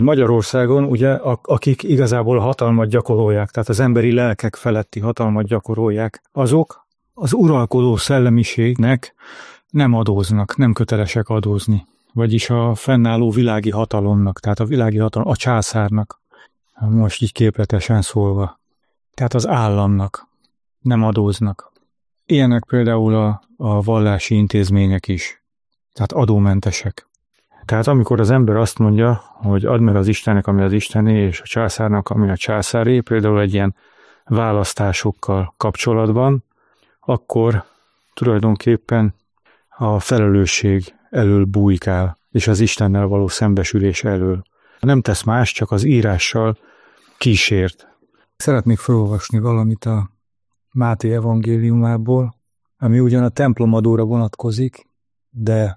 Magyarországon ugye akik igazából hatalmat gyakorolják, tehát az emberi lelkek feletti hatalmat gyakorolják, azok az uralkodó szellemiségnek nem adóznak, nem kötelesek adózni. Vagyis a fennálló világi hatalomnak, tehát a világi hatalom, a császárnak, most így képletesen szólva. Tehát az államnak nem adóznak. Ilyenek például a vallási intézmények is, tehát adómentesek. Tehát amikor az ember azt mondja, hogy add meg az Istennek, ami az Istené, és a császárnak, ami a császáré, például egy ilyen választásokkal kapcsolatban, akkor tulajdonképpen a felelősség elől bujkál, és az Istennel való szembesülés elől. Nem tesz más, csak az írással kísért. Szeretnék felolvasni valamit a Máté evangéliumából, ami ugyan a templomadóra vonatkozik, de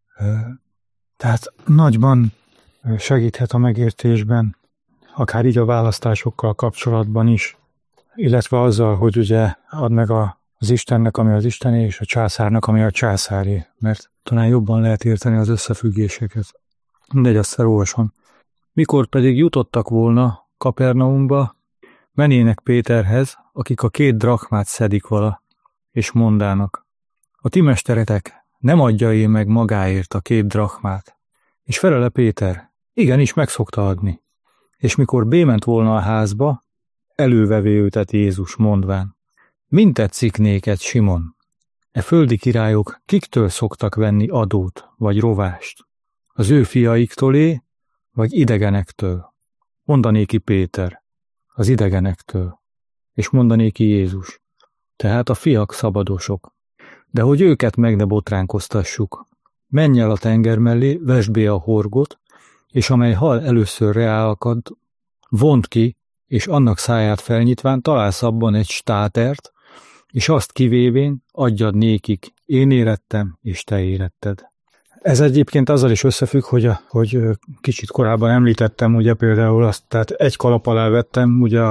tehát nagyban segíthet a megértésben, akár így a választásokkal kapcsolatban is, illetve azzal, hogy ugye add meg az Istennek, ami az Istené, és a császárnak, ami a császáré, mert talán jobban lehet érteni az összefüggéseket. De azt elolvasom. Mikor pedig jutottak volna Kapernaumba, menének Péterhez, akik a 2 drachmát szedik vala, és mondának: a ti mesteretek nem adja én meg magáért a 2 drachmát. És felele Péter: igenis meg szokta adni. És mikor bément volna a házba, elővevé őtet Jézus mondván: mint tetszik néked, Simon? E földi királyok kiktől szoktak venni adót vagy rovást? Az ő fiaiktól-é, vagy idegenektől? Mondanéki Péter: az idegenektől. És mondanéki Jézus: tehát a fiak szabadosok. De hogy őket meg ne botránkoztassuk, menj el a tenger mellé, vesd be a horgot, és amely hal először reálakad, vond ki, és annak száját felnyitván találsz abban egy státert, és azt kivévén adjad nékik, én érettem, és te éretted. Ez egyébként azzal is összefügg, hogy kicsit korábban említettem, ugye például azt, tehát egy kalap alá vettem ugye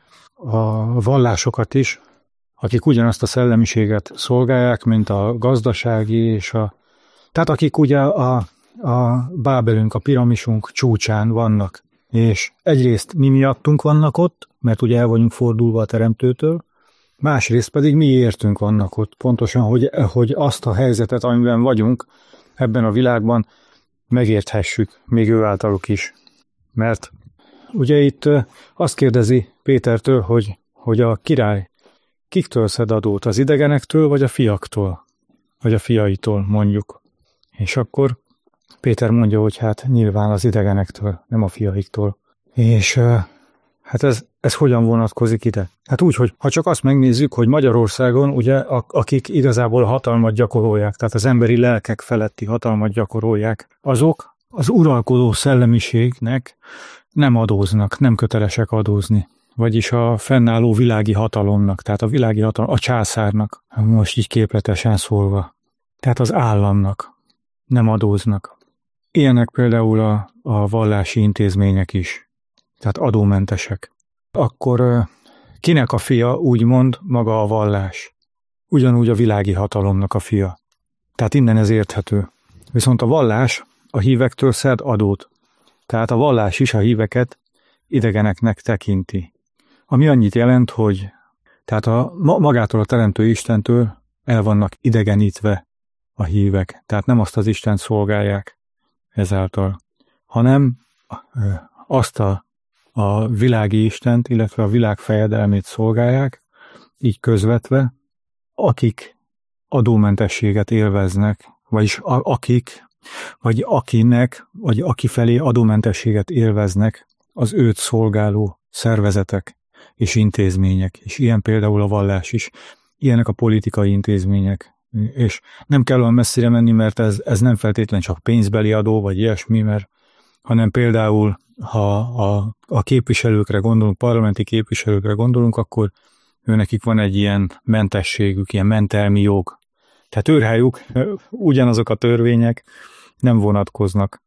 a vallásokat is, akik ugyanazt a szellemiséget szolgálják, mint a gazdasági és tehát akik ugye a Bábelünk, a piramisunk csúcsán vannak. És egyrészt mi miattunk vannak ott, mert ugye el vagyunk fordulva a Teremtőtől, másrészt pedig mi értünk vannak ott, pontosan, hogy azt a helyzetet, amiben vagyunk ebben a világban, megérthessük, még ő általuk is. Mert ugye itt azt kérdezi Pétertől, hogy a király kiktől szed adót, az idegenektől, vagy a fiaktól, vagy a fiaitól mondjuk. És akkor Péter mondja, hogy hát nyilván az idegenektől, nem a fiaiktól. És hát ez hogyan vonatkozik ide? Hát úgy, hogy ha csak azt megnézzük, hogy Magyarországon ugye akik igazából a hatalmat gyakorolják, tehát az emberi lelkek feletti hatalmat gyakorolják, azok az uralkodó szellemiségnek nem adóznak, nem kötelesek adózni. Vagyis a fennálló világi hatalomnak, tehát a világi hatalom, a császárnak, most így képletesen szólva. Tehát az államnak nem adóznak. Ilyenek például a vallási intézmények is, tehát adómentesek. Akkor kinek a fia, úgymond maga a vallás? Ugyanúgy a világi hatalomnak a fia. Tehát innen ez érthető. Viszont a vallás a hívektől szed adót. Tehát a vallás is a híveket idegeneknek tekinti. Ami annyit jelent, hogy tehát magától a Teremtő Istentől el vannak idegenítve a hívek. Tehát nem azt az Istent szolgálják ezáltal, hanem azt a világi Istent, illetve a világ fejedelmét szolgálják, így közvetve, akik adómentességet élveznek, vagyis aki felé adómentességet élveznek az őt szolgáló szervezetek és intézmények, és ilyen például a vallás is, ilyenek a politikai intézmények, és nem kell olyan messzire menni, mert ez nem feltétlen csak pénzbeli adó, vagy ilyesmi, hanem például, ha a képviselőkre gondolunk, parlamenti képviselőkre gondolunk, akkor őnekik van egy ilyen mentességük, ilyen mentelmi jog. Tehát őrhájuk ugyanazok a törvények nem vonatkoznak,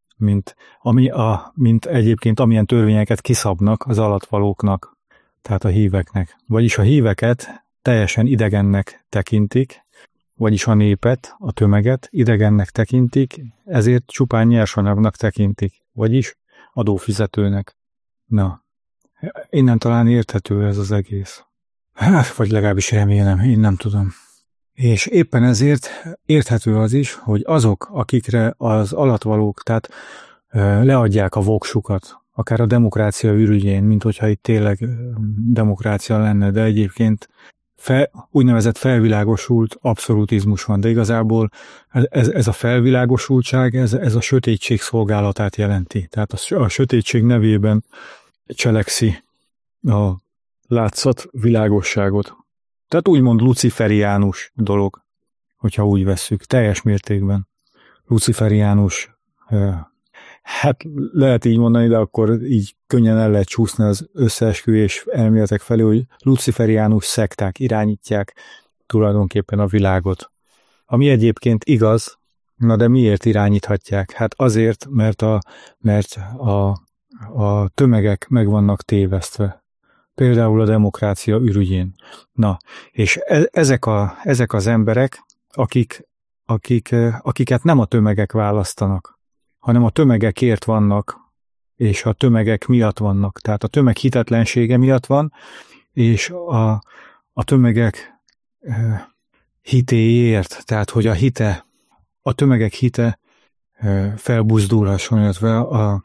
mint egyébként amilyen törvényeket kiszabnak az alattvalóknak, tehát a híveknek. Vagyis a híveket teljesen idegennek tekintik, vagyis a népet, a tömeget idegennek tekintik, ezért csupán nyersanyagnak tekintik. Vagyis adófizetőnek. Na, innen talán érthető ez az egész. Hát, vagy legalábbis remélem, én nem tudom. És éppen ezért érthető az is, hogy azok, akikre az alattvalók, tehát leadják a voksukat, akár a demokrácia ürügyén, mint hogyha itt tényleg demokrácia lenne, de egyébként úgynevezett felvilágosult abszolutizmus van, de igazából ez a felvilágosultság, ez a sötétség szolgálatát jelenti. Tehát a sötétség nevében cselekszi a látszat világosságot. Tehát úgymond luciferiánus dolog, hogyha úgy vesszük, teljes mértékben. Luciferiánus, hát lehet így mondani, de akkor így könnyen el lehet csúszni az összeesküvés elméletek felé, hogy luciferiánus szekták irányítják tulajdonképpen a világot. Ami egyébként igaz, na de miért irányíthatják? Hát azért, mert a tömegek meg vannak tévesztve. Például a demokrácia ürügyén. Na, és ezek az emberek, akiket nem a tömegek választanak, hanem a tömegekért vannak, és a tömegek miatt vannak. Tehát a tömeg hitetlensége miatt van, és a tömegek hitéért, tehát hogy a tömegek hite felbuzdulhasson, illetve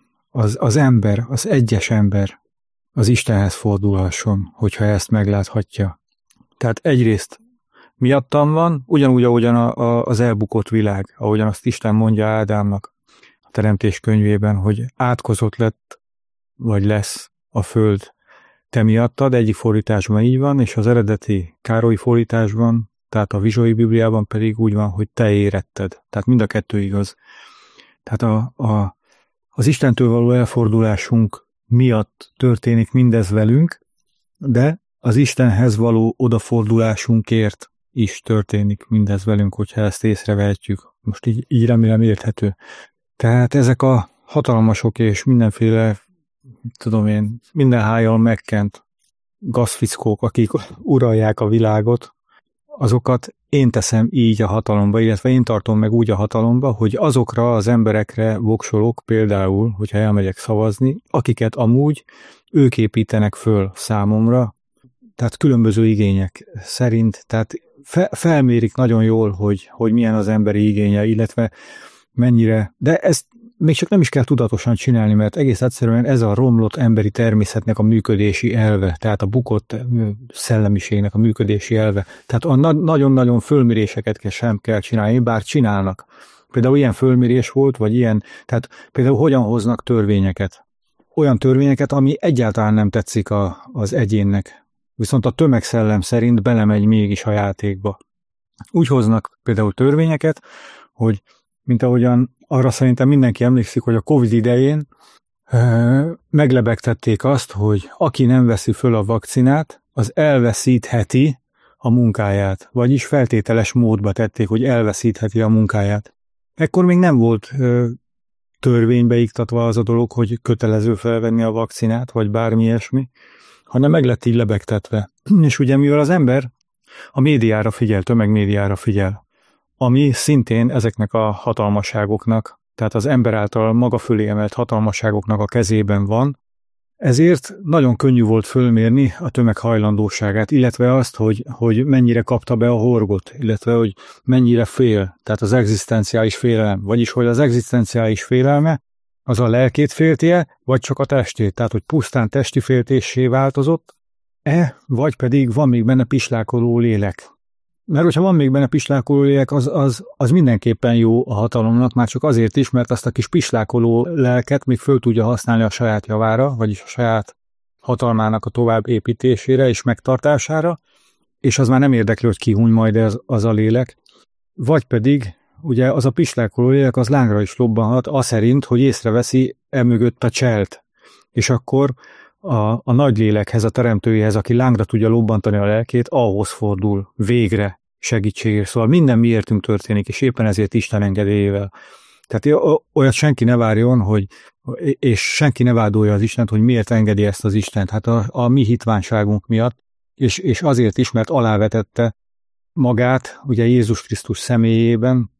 az ember, az egyes ember az Istenhez fordulhasson, hogyha ezt megláthatja. Tehát egyrészt miattam van, ugyanúgy, ahogyan az elbukott világ, ahogyan azt Isten mondja Ádámnak a Teremtés könyvében, hogy átkozott lett, vagy lesz a föld te miattad, egyik fordításban így van, és az eredeti Károlyi fordításban, tehát a Vizsói Bibliában pedig úgy van, hogy te éretted. Tehát mind a kettő igaz. Tehát az Istentől való elfordulásunk miatt történik mindez velünk, de az Istenhez való odafordulásunkért is történik mindez velünk, hogyha ezt észrevehetjük. Most így remélem érthető. Tehát ezek a hatalmasok és mindenféle, tudom én, minden hájjal megkent gazfickók, akik uralják a világot, azokat én teszem így a hatalomba, illetve én tartom meg úgy a hatalomba, hogy azokra az emberekre voksolok, például, hogyha elmegyek szavazni, akiket amúgy ők építenek föl számomra, tehát különböző igények szerint, tehát felmérik nagyon jól, hogy milyen az emberi igénye, illetve mennyire, de ezt még csak nem is kell tudatosan csinálni, mert egész egyszerűen ez a romlott emberi természetnek a működési elve, tehát a bukott szellemiségnek a működési elve. Tehát a nagyon-nagyon fölméréseket sem kell csinálni, bár csinálnak. Például ilyen fölmérés volt, vagy ilyen, tehát például hogyan hoznak törvényeket. Olyan törvényeket, ami egyáltalán nem tetszik az egyénnek. Viszont a tömegszellem szerint belemegy mégis a játékba. Úgy hoznak például törvényeket, hogy mint ahogyan arra szerintem mindenki emlékszik, hogy a Covid idején meglebegtették azt, hogy aki nem veszi föl a vakcinát, az elveszítheti a munkáját. Vagyis feltételes módba tették, hogy elveszítheti a munkáját. Ekkor még nem volt törvénybe iktatva az a dolog, hogy kötelező felvenni a vakcinát, vagy bármi ilyesmi, hanem meg lett így lebegtetve. És ugye mivel az ember a médiára figyel, tömegmédiára figyel, ami szintén ezeknek a hatalmasságoknak, tehát az ember által maga fölé emelt hatalmasságoknak a kezében van, ezért nagyon könnyű volt fölmérni a tömeg hajlandóságát, illetve azt, hogy mennyire kapta be a horgot, illetve hogy mennyire fél, tehát az egzisztenciális félelem, vagyis hogy az egzisztenciális félelme az a lelkét féltie, vagy csak a testét, tehát hogy pusztán testi féltéssé változott, vagy pedig van még benne pislákoló lélek. Mert hogyha van még benne pislákoló lélek, az mindenképpen jó a hatalomnak, már csak azért is, mert azt a kis pislákoló lelket még föl tudja használni a saját javára, vagyis a saját hatalmának a tovább építésére és megtartására, és az már nem érdekli, hogy kihúny majd az a lélek. Vagy pedig, ugye az a pislákoló lélek az lángra is lobbanhat, az szerint, hogy észreveszi emögött a cselt, és akkor a nagy lélekhez, a teremtőjéhez, aki lángra tudja lobbantani a lelkét, ahhoz fordul végre segítségért. Szóval minden miértünk történik, és éppen ezért Isten engedélyével. Tehát olyat senki ne várjon, és senki ne vádolja az Istent, hogy miért engedi ezt az Istent. Hát a mi hitványságunk miatt, és azért is, mert alávetette magát, ugye Jézus Krisztus személyében,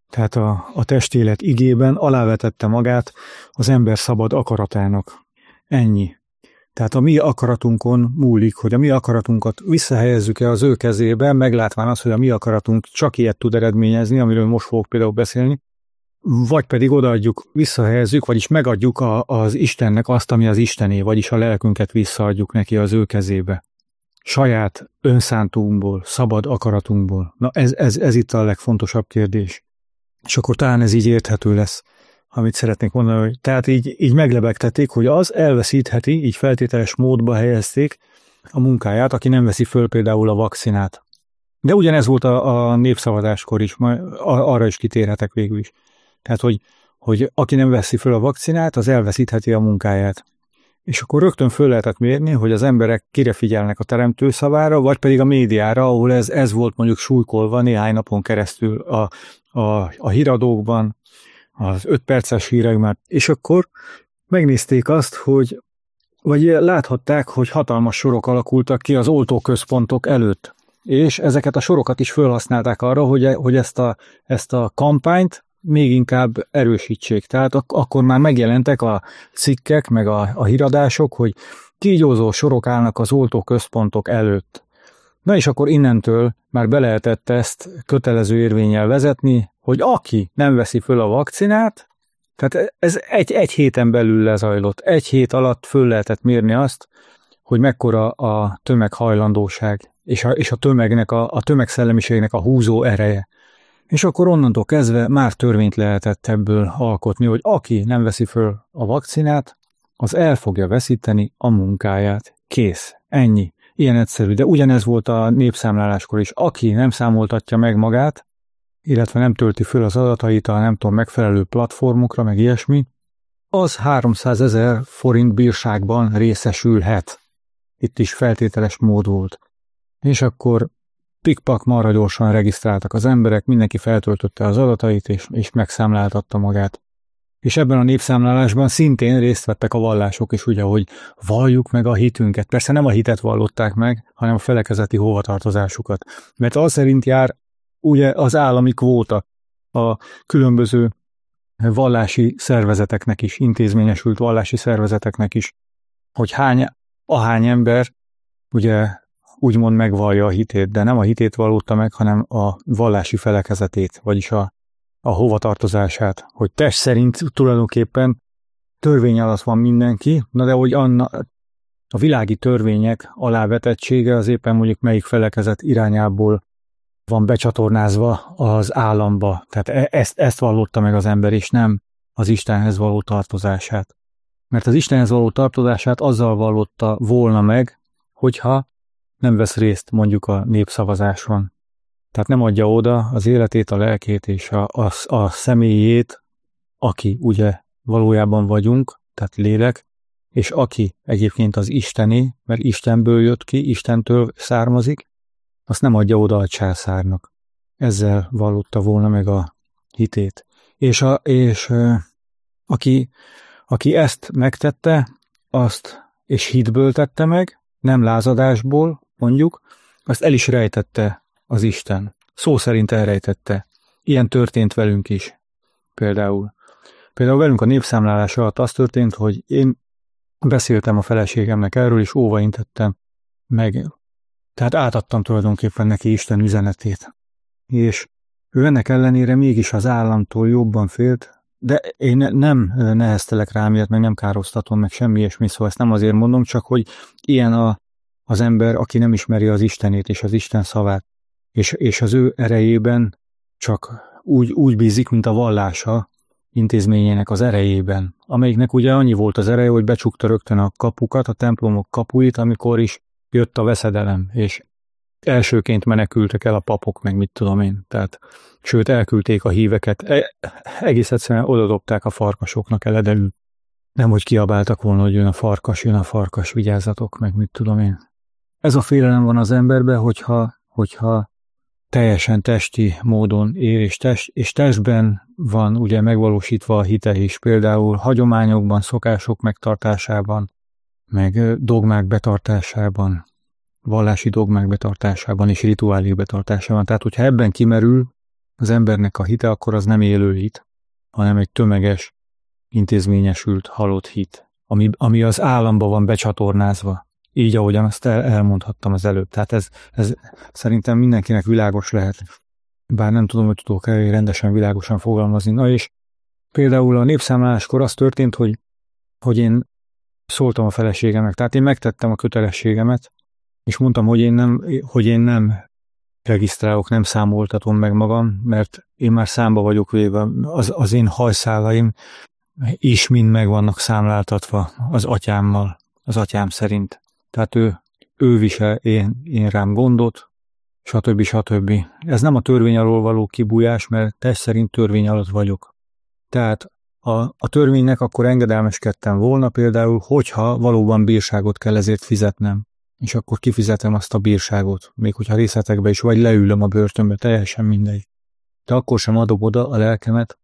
Tehát a testélet igében alávetette magát az ember szabad akaratának. Ennyi. Tehát a mi akaratunkon múlik, hogy a mi akaratunkat visszahelyezzük-e az ő kezébe, meglátván azt, hogy a mi akaratunk csak ilyet tud eredményezni, amiről most fogok például beszélni, vagy pedig odaadjuk, visszahelyezzük, vagyis megadjuk az Istennek azt, ami az Istené, vagyis a lelkünket visszaadjuk neki az ő kezébe. Saját önszántunkból, szabad akaratunkból. Na ez itt a legfontosabb kérdés. És akkor talán ez így érthető lesz, amit szeretnék mondani, hogy tehát így meglebegtették, hogy az elveszítheti, így feltételes módba helyezték a munkáját, aki nem veszi föl például a vakcinát. De ugyanez volt a népszavazáskor is, majd arra is kitérhetek végül is. Tehát, hogy aki nem veszi föl a vakcinát, az elveszítheti a munkáját. És akkor rögtön föl lehetett mérni, hogy az emberek kire figyelnek a teremtő szavára, vagy pedig a médiára, ahol ez volt mondjuk súlykolva néhány napon keresztül a híradókban, az 5 perces hírekben. És akkor megnézték azt, vagy láthatták, hogy hatalmas sorok alakultak ki az oltóközpontok előtt. És ezeket a sorokat is felhasználták arra, hogy ezt a kampányt még inkább erősítsék. Tehát akkor már megjelentek a cikkek, meg a híradások, hogy kígyózó sorok állnak az oltóközpontok előtt. Na és akkor innentől már be lehetett ezt kötelező érvénnyel vezetni, hogy aki nem veszi föl a vakcinát, tehát ez egy héten belül lezajlott. Egy hét alatt föl lehetett mérni azt, hogy mekkora a tömeghajlandóság, és a tömegnek, a tömegszellemiségnek a húzó ereje. És akkor onnantól kezdve már törvényt lehetett ebből alkotni, hogy aki nem veszi föl a vakcinát, az el fogja veszíteni a munkáját. Kész. Ennyi. Ilyen egyszerű. De ugyanez volt a népszámláláskor is. Aki nem számoltatja meg magát, illetve nem tölti föl az adatait a nem tudom, megfelelő platformokra, meg ilyesmi, az 300 000 forint bírságban részesülhet. Itt is feltételes mód volt. És akkor pikpak marra gyorsan regisztráltak az emberek, mindenki feltöltötte az adatait, és megszámláltatta magát. És ebben a népszámlálásban szintén részt vettek a vallások is, ugye, hogy valljuk meg a hitünket. Persze nem a hitet vallották meg, hanem a felekezeti hovatartozásukat. Mert az szerint jár ugye az állami kvóta a különböző vallási szervezeteknek is, intézményesült vallási szervezeteknek is, hogy ahány ember ugye úgymond megvallja a hitét, de nem a hitét vallotta meg, hanem a vallási felekezetét, vagyis a hovatartozását, hogy test szerint tulajdonképpen törvény alatt van mindenki, na de hogy a világi törvények alávetettsége az éppen mondjuk melyik felekezet irányából van becsatornázva az államba. Tehát ezt vallotta meg az ember, és nem az Istenhez való tartozását. Mert az Istenhez való tartozását azzal vallotta volna meg, hogyha nem vesz részt mondjuk a népszavazáson. Tehát nem adja oda az életét, a lelkét és a személyét, aki ugye valójában vagyunk, tehát lélek, és aki egyébként az Istené, mert Istenből jött ki, Istentől származik, azt nem adja oda a császárnak. Ezzel vallotta volna meg a hitét. És aki ezt megtette, azt és hitből tette meg, nem lázadásból, mondjuk, azt el is rejtette az Isten. Szó szerint elrejtette. Ilyen történt velünk is. Például velünk a népszámlálás alatt az történt, hogy én beszéltem a feleségemnek erről, és óvaintettem meg. Tehát átadtam tulajdonképpen neki Isten üzenetét. És ő ennek ellenére mégis az államtól jobban félt, de én nem neheztelek rá miatt, meg nem károsztatom, meg semmi ilyesmi, szóval ezt nem azért mondom, csak hogy ilyen az ember, aki nem ismeri az Istenét és az Isten szavát, és az ő erejében csak úgy bízik, mint a vallása intézményének az erejében, amelyiknek ugye annyi volt az ereje, hogy becsukta rögtön a kapukat, a templomok kapuit, amikor is jött a veszedelem, és elsőként menekültek el a papok, meg mit tudom én, tehát sőt elküldték a híveket, egész egyszerűen odadobták a farkasoknak eledelül. Nem, hogy kiabáltak volna, hogy jön a farkas, vigyázzatok, meg mit tudom én. Ez a félelem van az emberben, hogyha teljesen testi módon él, és testben van ugye megvalósítva a hite is, például hagyományokban, szokások megtartásában, meg dogmák betartásában, vallási dogmák betartásában és rituálék betartásában. Tehát, hogyha ebben kimerül, az embernek a hite, akkor az nem élő hit, hanem egy tömeges, intézményesült, halott hit, ami az államba van becsatornázva. Így, ahogyan azt elmondhattam az előbb. Tehát ez szerintem mindenkinek világos lehet. Bár nem tudom, hogy tudok rendesen világosan fogalmazni. Na és például a népszámláláskor az történt, hogy én szóltam a feleségemnek. Tehát én megtettem a kötelességemet, és mondtam, hogy én nem regisztrálok, nem számoltatom meg magam, mert én már számba vagyok véve, az én hajszálaim is mind meg vannak számláltatva az atyámmal, az atyám szerint. Tehát ő visel én rám gondot, stb. Ez nem a törvény alól való kibújás, mert test szerint törvény alatt vagyok. Tehát a törvénynek akkor engedelmeskedtem volna például, hogyha valóban bírságot kell ezért fizetnem, és akkor kifizetem azt a bírságot, még hogyha részletekbe is, vagy leülöm a börtönbe, teljesen mindegy. De akkor sem adom oda a lelkemet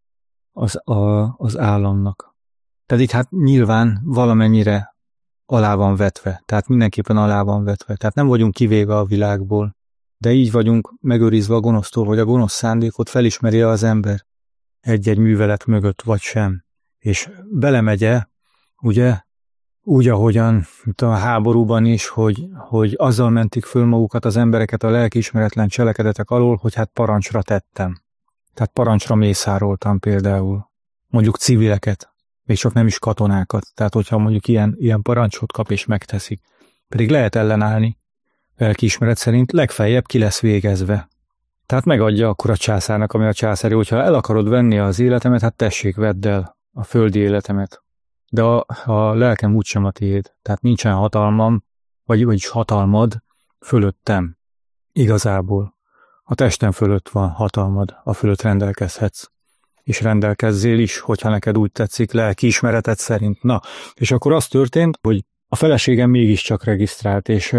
az államnak. Tehát itt hát nyilván valamennyire alá van vetve, tehát mindenképpen alá van vetve, tehát nem vagyunk kivéve a világból, de így vagyunk megőrizve a gonosztól, hogy a gonosz szándékot felismeri az ember egy-egy művelet mögött, vagy sem. És belemegye, ugye, úgy, ahogyan a háborúban is, hogy azzal mentik föl magukat az embereket a lelkiismeretlen cselekedetek alól, hogy hát parancsra tettem. Tehát parancsra mészároltam például. Mondjuk civileket, még csak nem is katonákat. Tehát hogyha mondjuk ilyen parancsot kap és megteszik. Pedig lehet ellenállni, lelkiismeret szerint legfeljebb ki lesz végezve. Tehát megadja akkor a császárnak, ami a császári, hogyha el akarod venni az életemet, hát tessék, vedd el a földi életemet. De a lelkem úgysem a tiéd. Tehát nincsen hatalmam, vagyis hatalmad fölöttem. Igazából. A testem fölött van hatalmad, a fölött rendelkezhetsz. És rendelkezzél is, hogyha neked úgy tetszik, lelkiismereted szerint. Na, és akkor az történt, hogy a feleségem mégiscsak regisztrált, és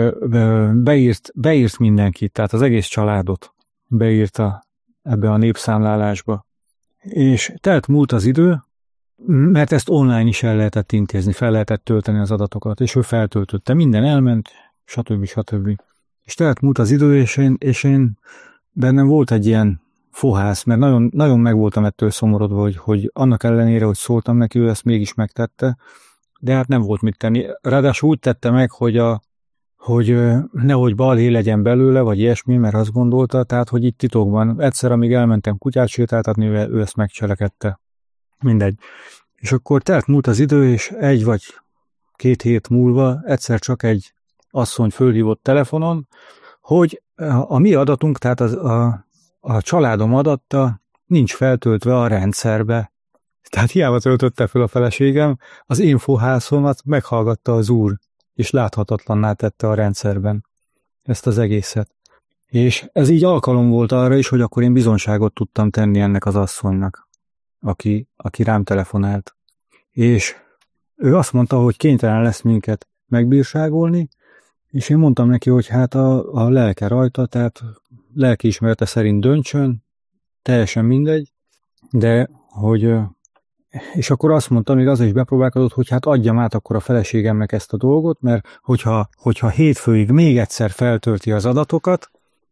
beírt mindenkit, tehát az egész családot beírta ebbe a népszámlálásba. És telt múlt az idő, mert ezt online is el lehetett intézni, fel lehetett tölteni az adatokat, és ő feltöltötte, minden elment, stb. És telt múlt az idő, és én bennem volt egy ilyen fohász, mert nagyon, nagyon meg voltam ettől szomorodva, hogy annak ellenére, hogy szóltam neki, ő ezt mégis megtette, de hát nem volt mit tenni. Ráadásul úgy tette meg, hogy nehogy balhé legyen belőle, vagy ilyesmi, mert azt gondolta, tehát, hogy itt titokban. Egyszer, amíg elmentem kutyát sétáltatni, ő ezt megcselekedte. Mindegy. És akkor telt múlt az idő, és 1 vagy 2 hét múlva egyszer csak egy asszony fölhívott telefonon, hogy a mi adatunk, tehát a családom adatta nincs feltöltve a rendszerbe. Tehát hiába töltötte fel a feleségem, az én fohászomat meghallgatta az úr, és láthatatlanná tette a rendszerben ezt az egészet. És ez így alkalom volt arra is, hogy akkor én bizonyságot tudtam tenni ennek az asszonynak, aki rám telefonált. És ő azt mondta, hogy kénytelen lesz minket megbírságolni, és én mondtam neki, hogy hát a lelke rajta, tehát lelkiismerete szerint döntsön, teljesen mindegy, de hogy... És akkor azt mondta, még az is bepróbálkozott, hogy hát adjam át akkor a feleségemnek ezt a dolgot, mert hogyha hétfőig még egyszer feltölti az adatokat,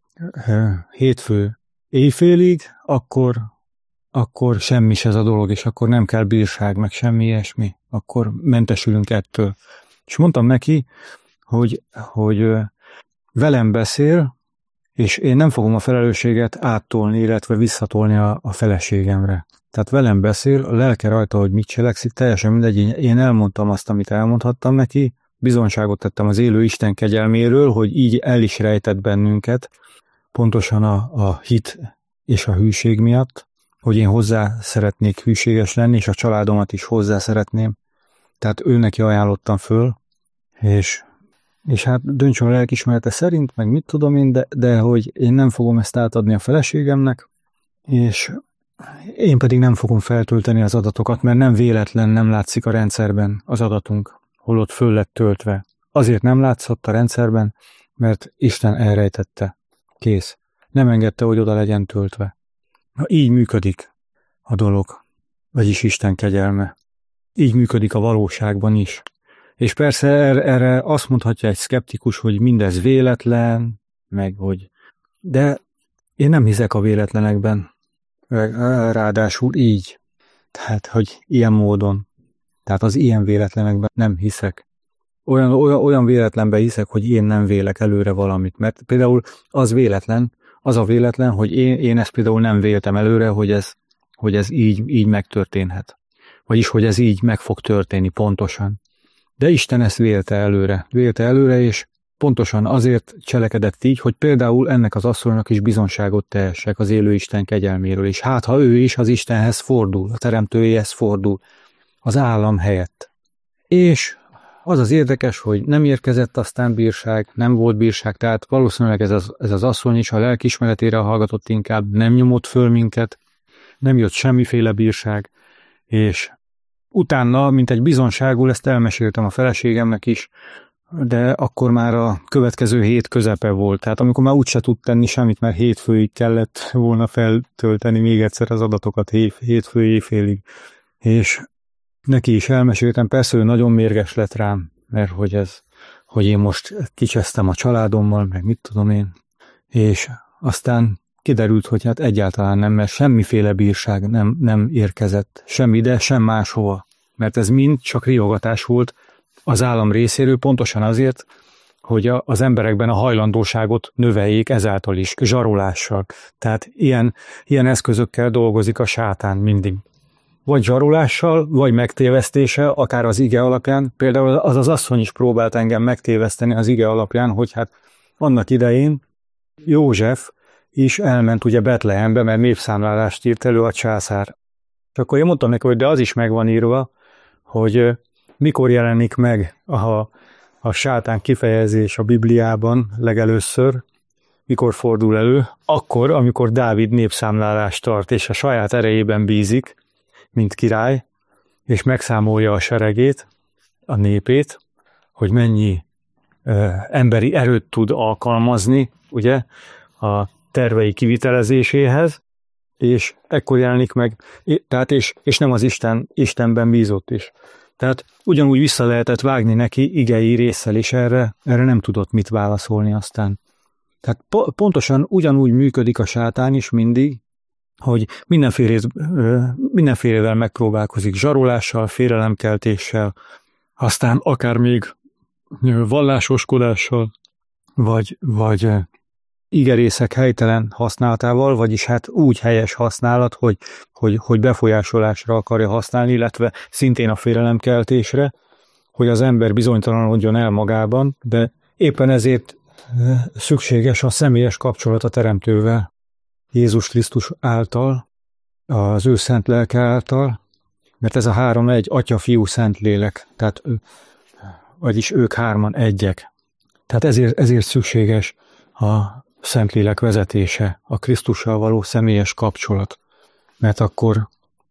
hétfő éjfélig, akkor semmis ez a dolog, és akkor nem kell bírság, meg semmi ilyesmi, akkor mentesülünk ettől. És mondtam neki, hogy velem beszél, és én nem fogom a felelősséget áttolni, illetve visszatolni a feleségemre. Tehát velem beszél, a lelke rajta, hogy mit cselekszik, teljesen mindegy, én elmondtam azt, amit elmondhattam neki, bizonyságot tettem az élő Isten kegyelméről, hogy így el is rejtett bennünket, pontosan a hit és a hűség miatt, hogy én hozzá szeretnék hűséges lenni, és a családomat is hozzá szeretném. Tehát ő neki ajánlottam föl, és hát döntsön a lelkiismerete szerint, meg mit tudom én, de hogy én nem fogom ezt átadni a feleségemnek, és én pedig nem fogom feltölteni az adatokat, mert nem véletlen, nem látszik a rendszerben az adatunk, holott föl lett töltve. Azért nem látszott a rendszerben, mert Isten elrejtette. Kész. Nem engedte, hogy oda legyen töltve. Na, így működik a dolog, vagyis Isten kegyelme. Így működik a valóságban is. És persze erre azt mondhatja egy szkeptikus, hogy mindez véletlen, meg hogy... De én nem hiszek a véletlenekben. ráadásul így. Tehát, hogy ilyen módon. Tehát az ilyen véletlenekben nem hiszek. Olyan véletlenben hiszek, hogy én nem vélek előre valamit. Mert például az a véletlen, hogy én ezt például nem véltem előre, hogy ez így megtörténhet. Vagyis, hogy ez így meg fog történni pontosan. De Isten ezt vélte előre, és pontosan azért cselekedett így, hogy például ennek az asszonynak is bizonságot tehessek az élő Isten kegyelméről, és hát ha ő is az Istenhez fordul, a teremtőjéhez fordul, az állam helyett. És az az érdekes, hogy nem érkezett aztán bírság, nem volt bírság, tehát valószínűleg ez az asszony is a lelkiismeretére hallgatott inkább, nem nyomott föl minket, nem jött semmiféle bírság, és utána, mint egy bizonságul, ezt elmeséltem a feleségemnek is, de akkor már a következő hét közepe volt. Tehát amikor már úgyse tud tenni semmit, mert hétfőig kellett volna feltölteni még egyszer az adatokat hétfő éjfélig. És neki is elmeséltem, persze ő nagyon mérges lett rám, mert hogy én most kicsesztem a családommal, meg mit tudom én. És aztán kiderült, hogy hát egyáltalán nem, mert semmiféle bírság nem érkezett sem ide, sem máshova. Mert ez mind csak riogatás volt az állam részéről, pontosan azért, hogy az emberekben a hajlandóságot növeljék ezáltal is, zsarolással. Tehát ilyen eszközökkel dolgozik a sátán mindig. Vagy zsarolással, vagy megtévesztése, akár az ige alapján. Például az asszony is próbált engem megtéveszteni az ige alapján, hogy hát annak idején József is elment ugye Betlehembe, mert népszámlálást írt elő a császár. És akkor én mondtam neki, hogy de az is meg van írva, hogy mikor jelenik meg a sátán kifejezés a Bibliában legelőször, mikor fordul elő, akkor, amikor Dávid népszámlálást tart, és a saját erejében bízik, mint király, és megszámolja a seregét, a népét, hogy mennyi emberi erőt tud alkalmazni, ugye, a tervei kivitelezéséhez, és ekkor jelenik meg, tehát és nem az Istenben bízott is. Tehát ugyanúgy vissza lehetett vágni neki igei résszel, és erre nem tudott mit válaszolni aztán. Tehát pontosan ugyanúgy működik a sátán is mindig, hogy mindenfélevel megpróbálkozik zsarolással, félelemkeltéssel, aztán akár még vallásoskodással, vagy igerészek helytelen használatával, vagyis hát úgy helyes használat, hogy befolyásolásra akarja használni, illetve szintén a félelemkeltésre, hogy az ember bizonytalanodjon el magában, de éppen ezért szükséges a személyes kapcsolat a Teremtővel, Jézus Krisztus által, az ő szent lelke által, mert ez a három egy, Atya, Fiú, Szent Lélek, tehát vagyis ők hárman egyek. Tehát ezért szükséges a Szentlélek vezetése, a Krisztussal való személyes kapcsolat. Mert akkor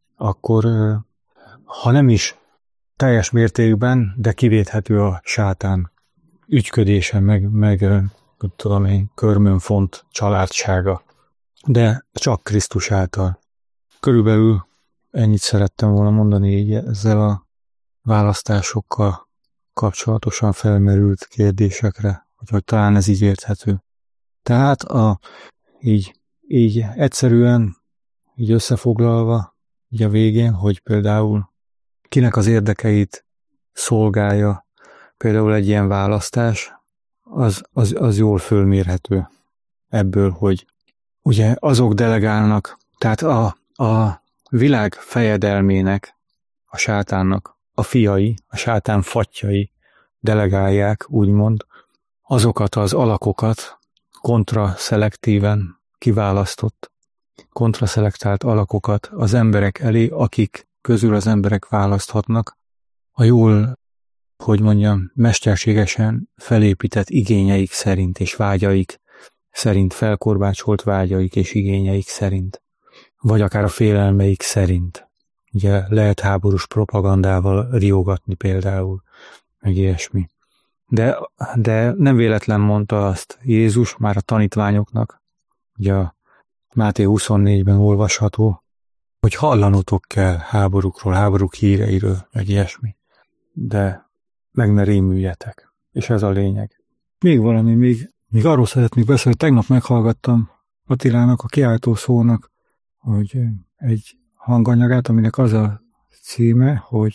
ha nem is teljes mértékben, de kivéthető a sátán ügyködése, meg tudom én, körmönfont családsága. De csak Krisztus által. Körülbelül ennyit szerettem volna mondani így ezzel a választásokkal kapcsolatosan felmerült kérdésekre, hogy talán ez így érthető. Tehát így egyszerűen, így összefoglalva, így a végén, hogy például kinek az érdekeit szolgálja például egy ilyen választás, az jól fölmérhető ebből, hogy ugye azok delegálnak, tehát a világ fejedelmének, a sátánnak a fiai, a sátán fattyai delegálják, úgymond, azokat az alakokat, kontraszelektíven kiválasztott, kontraszelektált alakokat az emberek elé, akik közül az emberek választhatnak, a jól, hogy mondjam, mesterségesen felépített igényeik szerint és vágyaik szerint, felkorbácsolt vágyaik és igényeik szerint, vagy akár a félelmeik szerint. Ugye lehet háborús propagandával riogatni például, meg ilyesmi. De nem véletlen mondta azt Jézus már a tanítványoknak, ugye a Máté 24-ben olvasható, hogy hallanotok kell háborúkról, háborúk híreiről, meg ilyesmi. De meg ne rémüljetek. És ez a lényeg. Még valami, még arról szeretnék beszélni, tegnap meghallgattam Attilának, a kiáltó szónak hogy egy hanganyagát, aminek az a címe,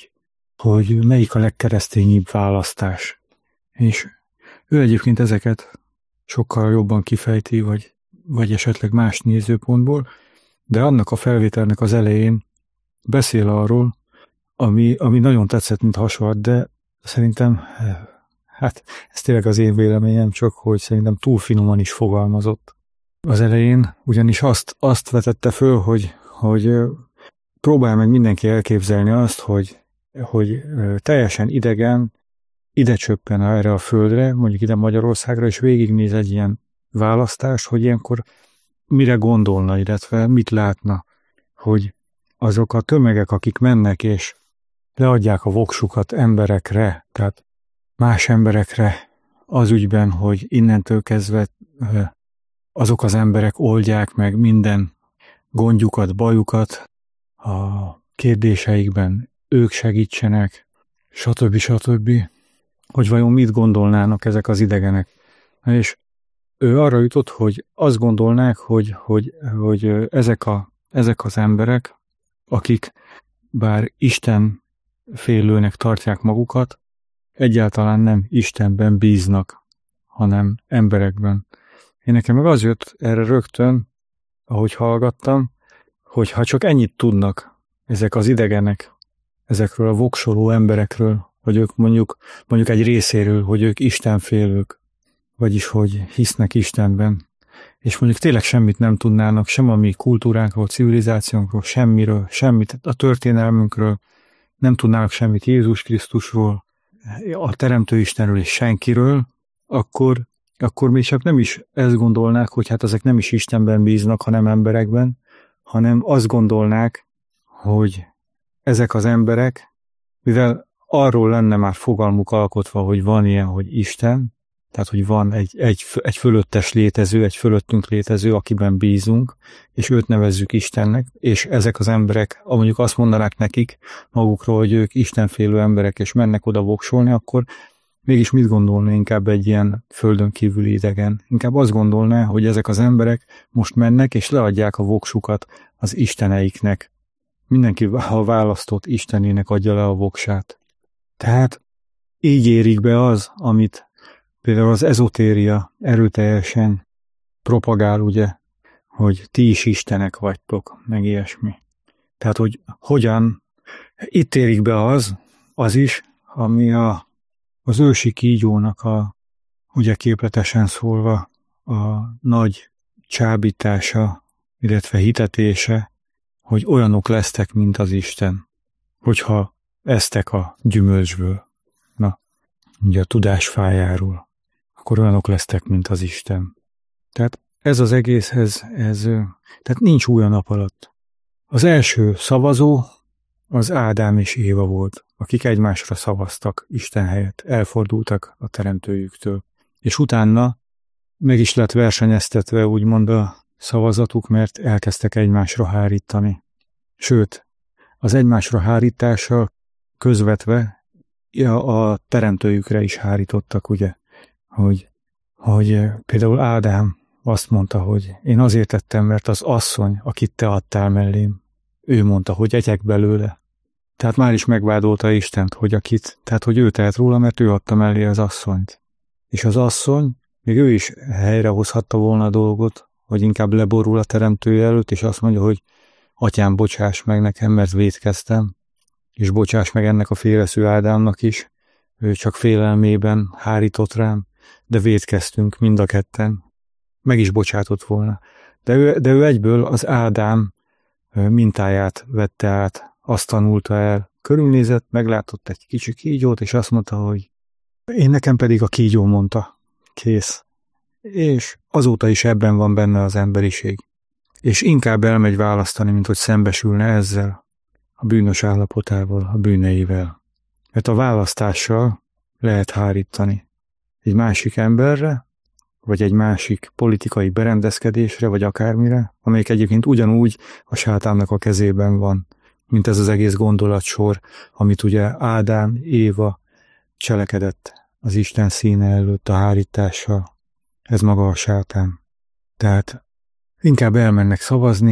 hogy melyik a legkeresztényibb választás. És ő egyébként ezeket sokkal jobban kifejti, vagy esetleg más nézőpontból, de annak a felvételnek az elején beszél arról, ami nagyon tetszett, mint hasonlat, de szerintem, hát ez tényleg az én véleményem, csak hogy szerintem túl finoman is fogalmazott. Az elején ugyanis azt vetette föl, hogy próbál meg mindenki elképzelni azt, hogy teljesen idegen, ide csöppen erre a földre, mondjuk ide Magyarországra, és végignéz egy ilyen választást, hogy ilyenkor mire gondolna, illetve mit látna, hogy azok a tömegek, akik mennek és leadják a voksukat emberekre, tehát más emberekre az ügyben, hogy innentől kezdve azok az emberek oldják meg minden gondjukat, bajukat, a kérdéseikben ők segítsenek, stb. Hogy vajon mit gondolnának ezek az idegenek. És ő arra jutott, hogy azt gondolnák, hogy ezek az emberek, akik bár Isten félőnek tartják magukat, egyáltalán nem Istenben bíznak, hanem emberekben. Én nekem meg az jött erre rögtön, ahogy hallgattam, hogy ha csak ennyit tudnak ezek az idegenek, ezekről a voksoló emberekről, hogy ők mondjuk egy részéről, hogy ők istenfélők, vagyis hogy hisznek Istenben, és mondjuk tényleg semmit nem tudnának, sem a mi kultúránkról, civilizációnkról, semmiről, semmit a történelmünkről, nem tudnának semmit Jézus Krisztusról, a Teremtő Istenről és senkiről, akkor még csak nem is ezt gondolnák, hogy hát ezek nem is Istenben bíznak, hanem emberekben, hanem azt gondolnák, hogy ezek az emberek, mivel arról lenne már fogalmuk alkotva, hogy van ilyen, hogy Isten, tehát hogy van egy fölöttes létező, egy fölöttünk létező, akiben bízunk, és őt nevezzük Istennek, és ezek az emberek, mondjuk azt mondanák nekik magukról, hogy ők istenfélő emberek, és mennek oda voksolni, akkor mégis mit gondolna inkább egy ilyen földön kívüli idegen? Inkább azt gondolná, hogy ezek az emberek most mennek, és leadják a voksukat az isteneiknek. Mindenki a választott istenének adja le a voksát. Tehát így érik be az, amit például az ezotéria erőteljesen propagál, ugye, hogy ti is istenek vagytok, meg ilyesmi. Tehát, hogy hogyan itt érik be az is, ami az ősi kígyónak ugye képletesen szólva a nagy csábítása, illetve hitetése, hogy olyanok lesztek, mint az Isten, hogyha esztek a gyümölcsből, ugye a tudás fájáról, akkor olyanok lesztek, mint az Isten. Tehát ez az egész, tehát nincs új a nap alatt. Az első szavazó az Ádám és Éva volt, akik egymásra szavaztak Isten helyett, elfordultak a teremtőjüktől. És utána meg is lett versenyeztetve úgymond a szavazatuk, mert elkezdtek egymásra hárítani. Sőt, az egymásra hárítással közvetve a teremtőjükre is hárítottak, ugye, hogy például Ádám azt mondta, hogy én azért tettem, mert az asszony, akit te adtál mellém, ő mondta, hogy egyek belőle. Tehát már is megvádolta Istent, hogy ő tehet róla, mert ő adta mellé az asszonyt. És az asszony, még ő is helyrehozhatta volna a dolgot, hogy inkább leborul a teremtője előtt, és azt mondja, hogy atyám, bocsáss meg nekem, mert vétkeztem, és bocsáss meg ennek a félresző Ádámnak is, ő csak félelmében hárított rám, de vétkeztünk mind a ketten. Meg is bocsátott volna. De ő egyből az Ádám mintáját vette át, azt tanulta el. Körülnézett, meglátott egy kicsi kígyót, és azt mondta, hogy én nekem pedig a kígyó mondta. Kész. És azóta is ebben van benne az emberiség. És inkább elmegy választani, mint hogy szembesülne ezzel, a bűnös állapotával, a bűneivel. Mert a választással lehet hárítani egy másik emberre, vagy egy másik politikai berendezkedésre, vagy akármire, amelyik egyébként ugyanúgy a sátánnak a kezében van, mint ez az egész gondolatsor, amit ugye Ádám, Éva cselekedett az Isten színe előtt a hárítással. Ez maga a sátán. Tehát inkább elmennek szavazni,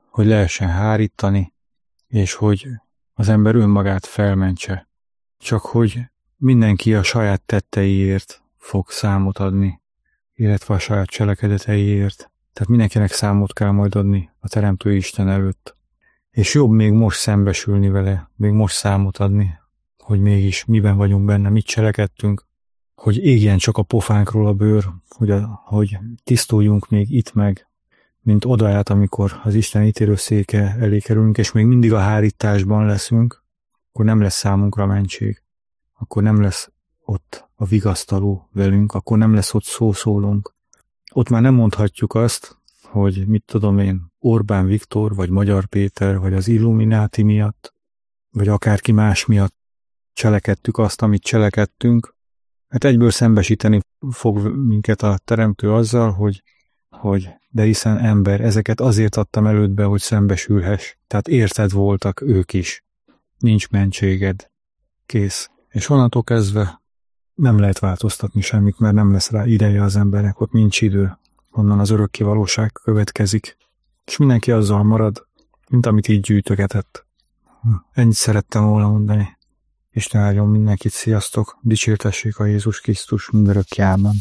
hogy lehessen hárítani, és hogy az ember önmagát felmentse. Csak hogy mindenki a saját tetteiért fog számot adni, illetve a saját cselekedeteiért. Tehát mindenkinek számot kell majd adni a Teremtő Isten előtt. És jobb még most szembesülni vele, még most számot adni, hogy mégis miben vagyunk benne, mit cselekedtünk, hogy égjen csak a pofánkról a bőr, hogy tisztuljunk még itt meg, mint odaát, amikor az Isten ítélőszéke elé kerülünk, és még mindig a hárításban leszünk, akkor nem lesz számunkra mentség. Akkor nem lesz ott a vigasztaló velünk, akkor nem lesz ott szószólónk. Ott már nem mondhatjuk azt, hogy mit tudom én, Orbán Viktor, vagy Magyar Péter, vagy az Illumináti miatt, vagy akárki más miatt cselekedtük azt, amit cselekedtünk. Hát egyből szembesíteni fog minket a Teremtő azzal, hogy de hiszen ember, ezeket azért adtam elődbe, hogy szembesülhess. Tehát érted voltak ők is. Nincs mentséged. Kész. És onnantól kezdve nem lehet változtatni semmit, mert nem lesz rá ideje az embernek, ott nincs idő. Onnan az örökké valóság következik. És mindenki azzal marad, mint amit így gyűjtögetett. Ennyit szerettem volna mondani. Isten áldjon mindenkit, sziasztok! Dicsértessék a Jézus Krisztus mindörökké, ámen.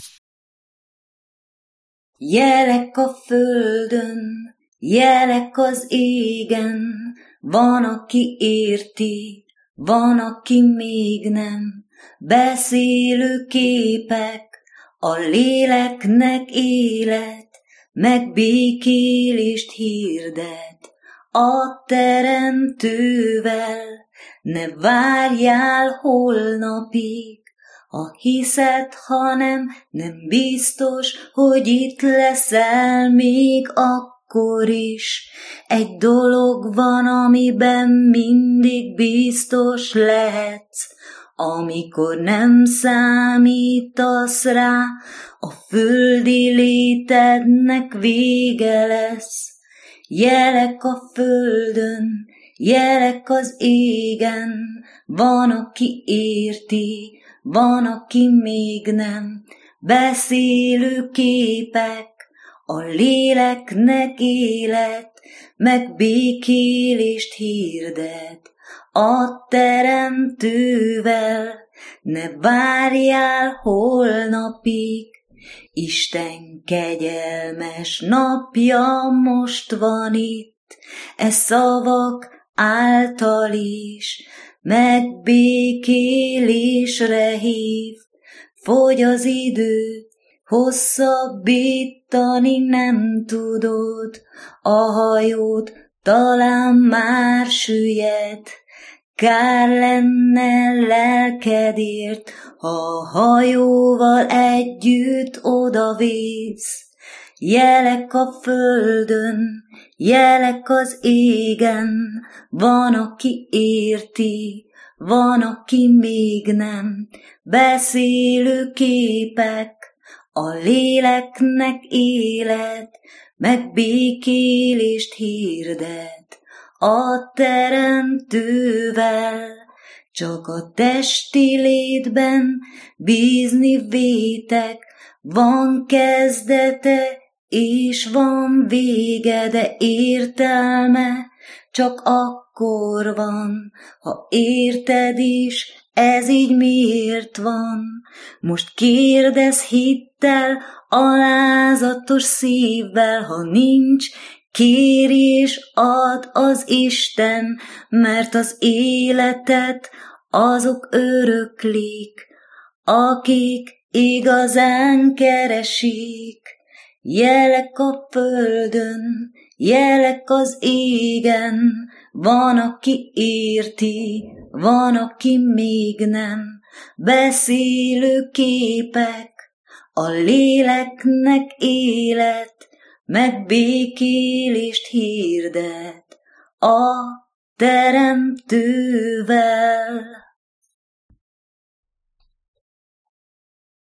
Jelek a földön, jelek az égen, van, aki érti, van, aki még nem. Beszélő képek, a léleknek élet, megbékélést hirdet a Teremtővel. Ne várjál holnapig, ha hiszed, hanem nem biztos, hogy itt leszel még akkor is. Egy dolog van, amiben mindig biztos lehetsz, amikor nem számítasz rá, a földi létednek vége lesz. Jelek a földön, jelek az égen, van, aki érti, van, aki még nem. Beszélő képek, a léleknek élet, megbékélést hirdet a Teremtővel. Ne várjál holnapig, Isten kegyelmes napja most van itt, e szavak által is megbékélésre hív. Fogy az idő, hosszabbítani nem tudod, a hajót talán már süllyed. Kár lenne lelkedért, ha a hajóval együtt odavész. Jelek a földön, jelek az égen, van, aki érti, van, aki még nem. Beszélő képek, a léleknek élet, megbékélést hirdet a Teremtővel. Csak a testi létben bízni vétek, van kezdete és van vége, de értelme csak akkor van, ha érted is, ez így miért van. Most kérdezz hittel, alázatos szívvel, ha nincs, kérés ad az Isten, mert az életet azok öröklik, akik igazán keresik. Jelek a földön, jelek az égen, van, aki érti, van, aki még nem. Beszélő képek, a léleknek élet, megbékélést hirdet a Teremtővel.